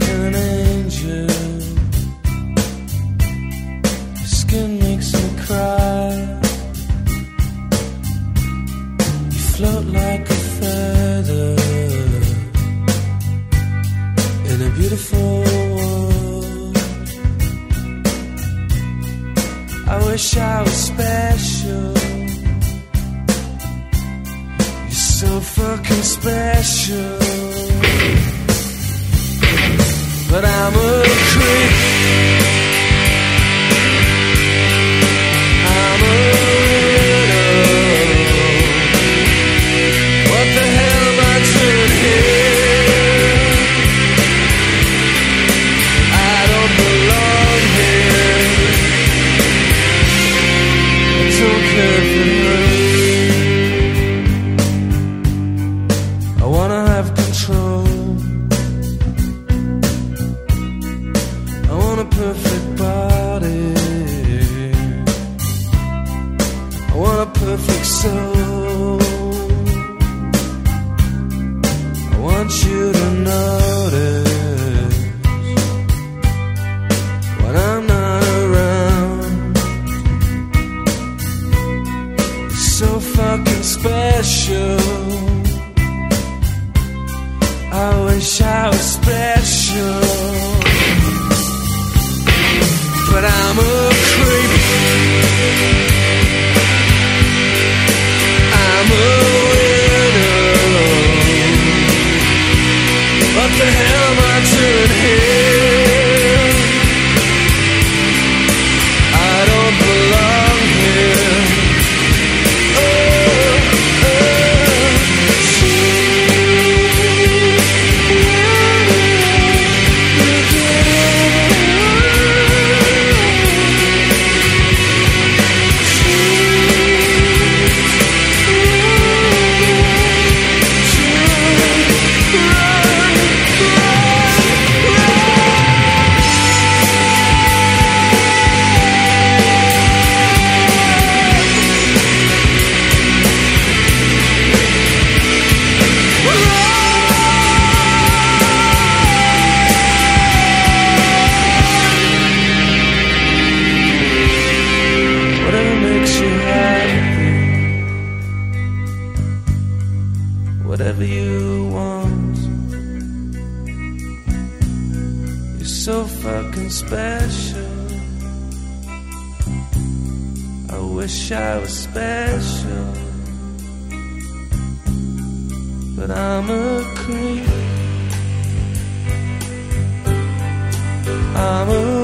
an angel. Your skin makes me cry. You float like a feather in a beautiful world. I wish I was special. You're so fucking special. But I'm a creep. I'm a widow. What the hell am I doing here? I don't belong here. I don't care if it hurts. I wanna have control. Perfect body. I want a perfect soul. I want you to notice when I'm not around. You're so fucking special. I wish I was special. But I'm a creep. I'm a widow. What the hell am I doing here? I don't belong here. Whatever you want. You're so fucking special. I wish I was special. But I'm a creep. I'm a